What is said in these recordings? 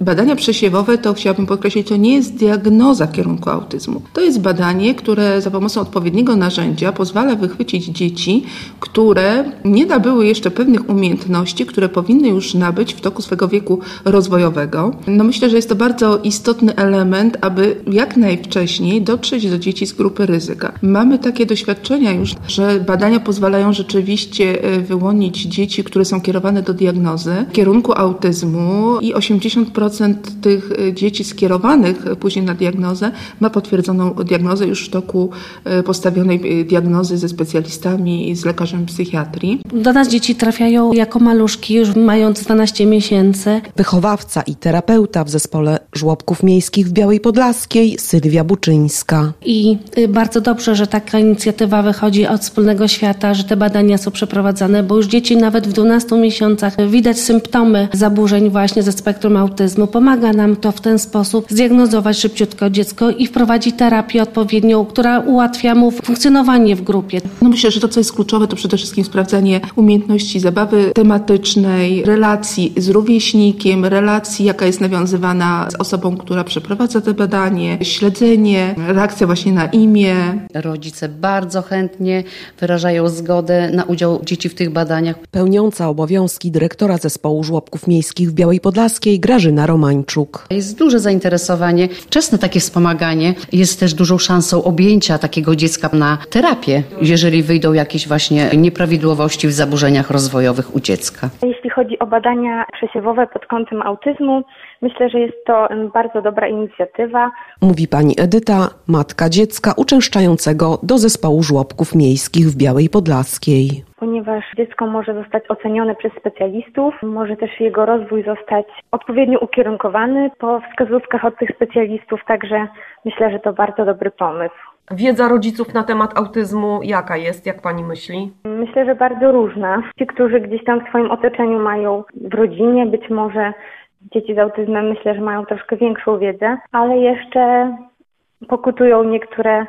Badania przesiewowe, to chciałabym podkreślić, to nie jest diagnoza kierunku autyzmu. To jest badanie, które za pomocą odpowiedniego narzędzia pozwala wychwycić dzieci, które nie nabyły jeszcze pewnych umiejętności, które powinny już nabyć w toku swego wieku rozwojowego. Myślę, że jest to bardzo istotny element, aby jak najwcześniej dotrzeć do dzieci z grupy ryzyka. Mamy takie doświadczenia już, że badania pozwalają rzeczywiście wyłonić dzieci, które są kierowane do diagnozy kierunku autyzmu i 80% tych dzieci skierowanych później na diagnozę ma potwierdzoną diagnozę już w toku postawionej diagnozy ze specjalistami i z lekarzem psychiatrii. Do nas dzieci trafiają jako maluszki, już mając 12 miesięcy. Wychowawca i terapeuta w zespole żłobków miejskich w Białej Podlaskiej Sylwia Buczyńska. I bardzo dobrze, że taka inicjatywa wychodzi od wspólnego świata, że te badania są przeprowadzane, bo już dzieci nawet w 12 miesiącach widać symptomy zaburzeń właśnie ze spektrum autyzmu. Pomaga nam to w ten sposób zdiagnozować szybciutko dziecko i wprowadzić terapię odpowiednią, która ułatwia mu funkcjonowanie w grupie. Myślę, że to, co jest kluczowe, to przede wszystkim sprawdzanie umiejętności zabawy tematycznej, relacji z rówieśnikiem, relacji, jaka jest nawiązywana z osobą, która przeprowadza to badanie, śledzenie, reakcja właśnie na imię. Rodzice bardzo chętnie wyrażają zgodę na udział dzieci w tych badaniach. Pełniąca obowiązki dyrektora zespołu żłobków miejskich w Białej Podlaskiej Grażyna Romańczuk. Jest duże zainteresowanie. Wczesne takie wspomaganie jest też dużą szansą objęcia takiego dziecka na terapię, jeżeli wyjdą jakieś właśnie nieprawidłowości w zaburzeniach rozwojowych u dziecka. Jeśli chodzi o badania przesiewowe pod kątem autyzmu, myślę, że jest to bardzo dobra inicjatywa. Mówi pani Edyta, matka dziecka uczęszczającego do zespołu żłobków miejskich w Białej Podlaskiej. Ponieważ dziecko może zostać ocenione przez specjalistów, może też jego rozwój zostać odpowiednio ukierunkowany po wskazówkach od tych specjalistów, także myślę, że to bardzo dobry pomysł. Wiedza rodziców na temat autyzmu jaka jest, jak pani myśli? Myślę, że bardzo różna. Ci, którzy gdzieś tam w swoim otoczeniu mają w rodzinie, być może dzieci z autyzmem, myślę, że mają troszkę większą wiedzę, ale jeszcze pokutują niektóre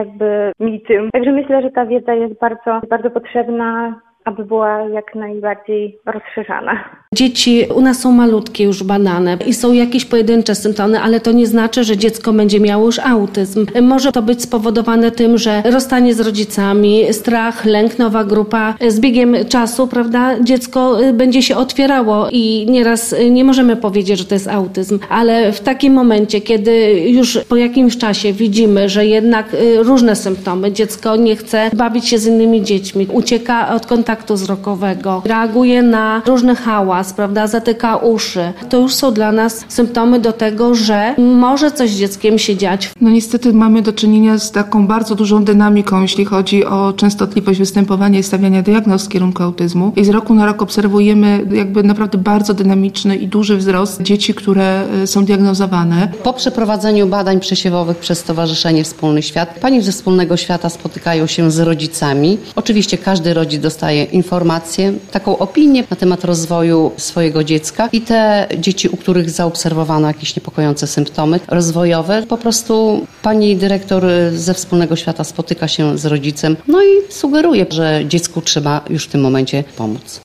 mity. Także myślę, że ta wiedza jest bardzo, bardzo potrzebna, aby była jak najbardziej rozszerzana. Dzieci u nas są malutkie już badane i są jakieś pojedyncze symptomy, ale to nie znaczy, że dziecko będzie miało już autyzm. Może to być spowodowane tym, że rozstanie z rodzicami, strach, lęk, nowa grupa. Z biegiem czasu, prawda, dziecko będzie się otwierało i nieraz nie możemy powiedzieć, że to jest autyzm, ale w takim momencie, kiedy już po jakimś czasie widzimy, że jednak różne symptomy, dziecko nie chce bawić się z innymi dziećmi, ucieka od kontaktu wzrokowego, reaguje na różny hałas, prawda, zatyka uszy. To już są dla nas symptomy do tego, że może coś z dzieckiem się dziać. Niestety mamy do czynienia z taką bardzo dużą dynamiką, jeśli chodzi o częstotliwość występowania i stawiania diagnoz w kierunku autyzmu. I z roku na rok obserwujemy naprawdę bardzo dynamiczny i duży wzrost dzieci, które są diagnozowane. Po przeprowadzeniu badań przesiewowych przez Stowarzyszenie Wspólny Świat, pani ze Wspólnego Świata spotykają się z rodzicami. Oczywiście każdy rodzic dostaje informację, taką opinię na temat rozwoju swojego dziecka i te dzieci, u których zaobserwowano jakieś niepokojące symptomy rozwojowe, po prostu pani dyrektor ze Wspólnego Świata spotyka się z rodzicem, i sugeruje, że dziecku trzeba już w tym momencie pomóc.